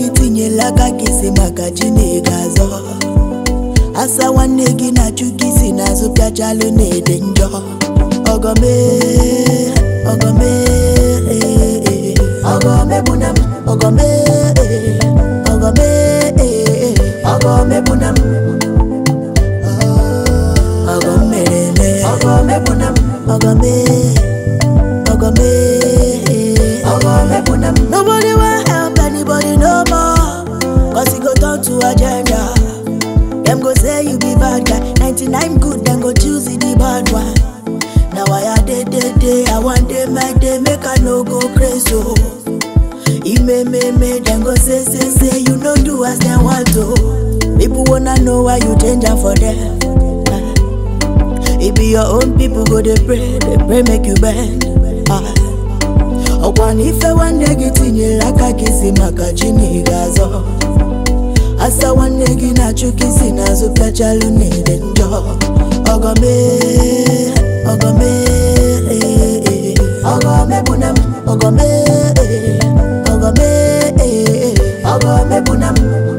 gị tinyela aka gị si maka Chineke asa nwanne gị na-achụ gị si n'azụ pịachalụ na-ede njọ ogome ogome ogome bunam ogome ogome ogome bunam ogome ogome bunam ogome ogome ogome bunam. Nobody will help anybody no more, cause it go turn to agenda. Them go say you be bad guy, 99 good, them go choose the bad one. Now I day, I want them make they make I no go crazy. Me, them go say, you no do as they want to. People wanna know why you change up for them. It be your own people go they pray make you bend. One if I want to get in your like I kiss him maka Chineke asa nwanne gị na-achụ gị si n'azụ pịachalụ na-ede njọ ogome ogome ogome bunam ogome ogome ogome bunam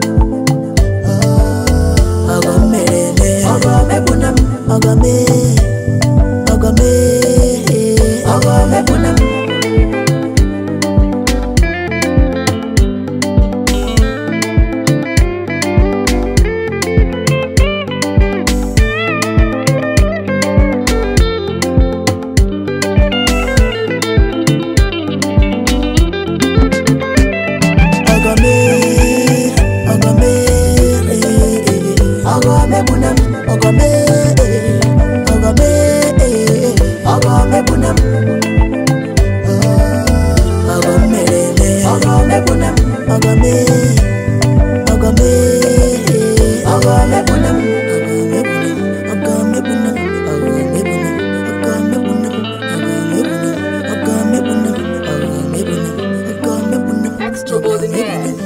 ogome ogome bunam ogome ogome ogome bunam. Ogome bunam, ogome, ogome, ogome bunam, ogome, ogome bunam, ogome, ogome, ogome bunam, ogome bunam, ogome bunam, ogome bunam, ogome bunam, ogome bunam, ogome bunam, ogome bunam, ogome bunam.